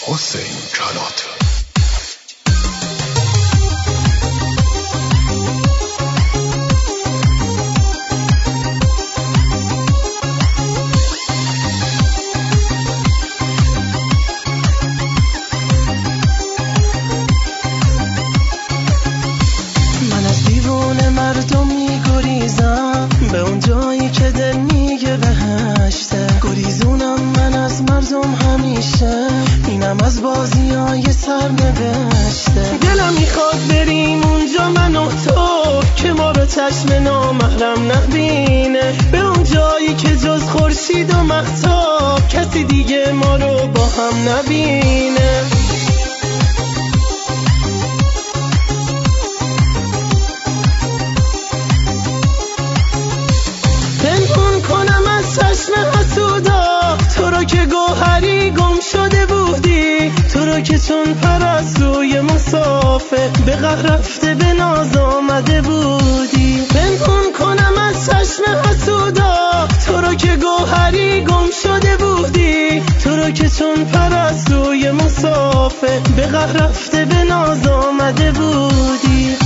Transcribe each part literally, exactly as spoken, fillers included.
حسین کلات. من از دیوونه مردم میگریزم به اون جایی که دل میگه بهشته. گریزونم من از مردم همیشه، اینم از بازیای سرنوشته. دلم میخواد بریم اونجا من و تو، که ما رو چشم نامحرم نبینه. به اون جایی که جز خورشید و مهتاب کسی دیگه ما رو با هم نبینه. پنهون کنم از چشم حسودا تو رو که گوهری گم شده بودی، تو رو که چون پرستوی مسافر به قهر رفته به ناز آمده بودی. پنهون کنم از چشم حسودا تو رو که گوهری گم شده بودی، تو رو که چون پرستوی مسافر به قهر رفته به ناز آمده بودی.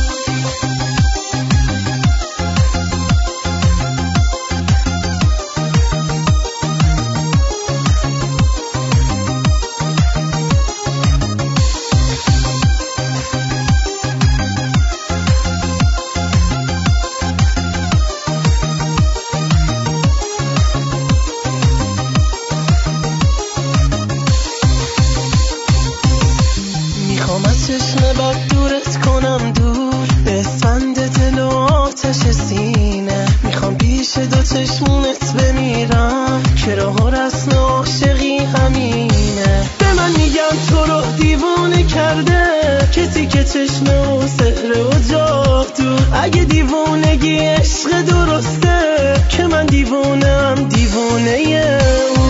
میخوام از چشم بد دورت کنم دور، به اسفند دل و آتش سینه. میخوام پیش دو چشمونت بمیرم که راه و رسم عاشقی همینه. به من میگن تو رو دیوونه کرده کسی که چشم و سحر و جادو. اگه دیوونگی عشق درسته که من دیوونم دیوونه او.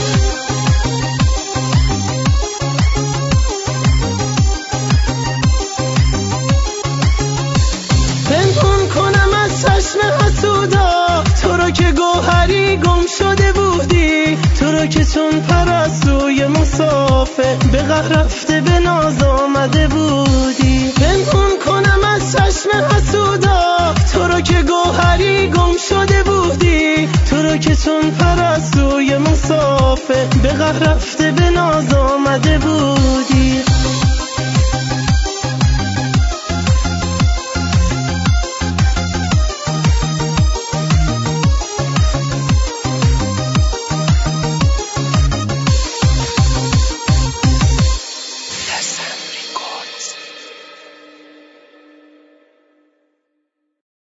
پنهون کنم از چشم حسودا تو رو که گوهری گم شده بودی، تو رو که چون پرستوی مسافر به قهر رفته به ناز آمده بودی. پنهون کنم از چشم حسودا تو رو که گوهری گم شده بودی، تو رو که چون پرستوی مسافر به قهر رفته به ناز آمده بودی.